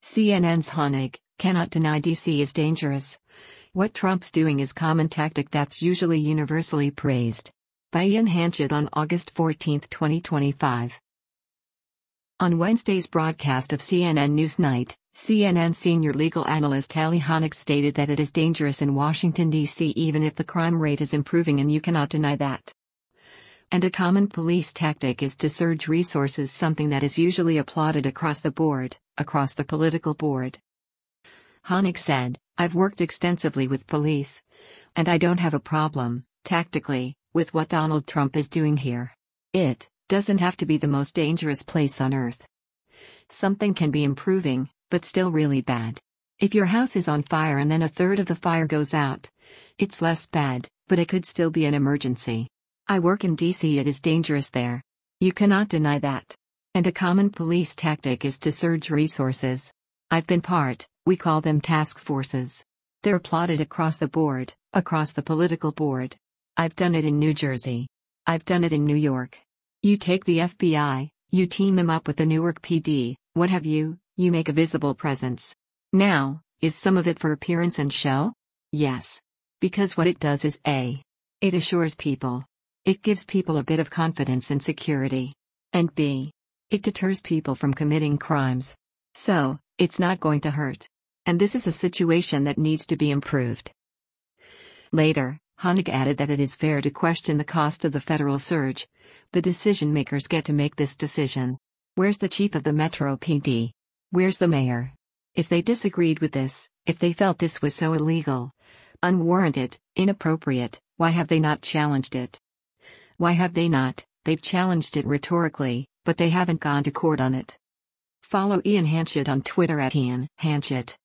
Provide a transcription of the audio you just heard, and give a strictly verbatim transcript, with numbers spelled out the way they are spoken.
C N N's Honig cannot deny D C is dangerous. What Trump's doing is common tactic that's usually universally praised. By Ian Hanchett on August fourteenth, twenty twenty-five. On Wednesday's broadcast of C N N Newsnight, C N N senior legal analyst Tali Honig stated that it is dangerous in Washington, D C even if the crime rate is improving, and you cannot deny that. And a common police tactic is to surge resources, something that is usually applauded across the board, across the political board. Honig said, "I've worked extensively with police. And I don't have a problem, tactically, with what Donald Trump is doing here. It doesn't have to be the most dangerous place on earth. Something can be improving, but still really bad. If your house is on fire and then a third of the fire goes out, it's less bad, but it could still be an emergency. I work in D C, it is dangerous there. You cannot deny that. And a common police tactic is to surge resources. I've been part, we call them task forces. They're plotted across the board, across the political board. I've done it in New Jersey. I've done it in New York. You take the F B I, you team them up with the Newark P D, what have you, you make a visible presence. Now, is some of it for appearance and show? Yes. Because what it does is A. It assures people. It gives people a bit of confidence and security. And B. It deters people from committing crimes. So, it's not going to hurt. And this is a situation that needs to be improved." Later, Honig added that it is fair to question the cost of the federal surge. The decision makers get to make this decision. Where's the chief of the Metro P D? Where's the mayor? If they disagreed with this, if they felt this was so illegal, unwarranted, inappropriate, why have they not challenged it? Why have they not? They've challenged it rhetorically, but they haven't gone to court on it. Follow Ian Hanchett on Twitter at Ian Hanchett.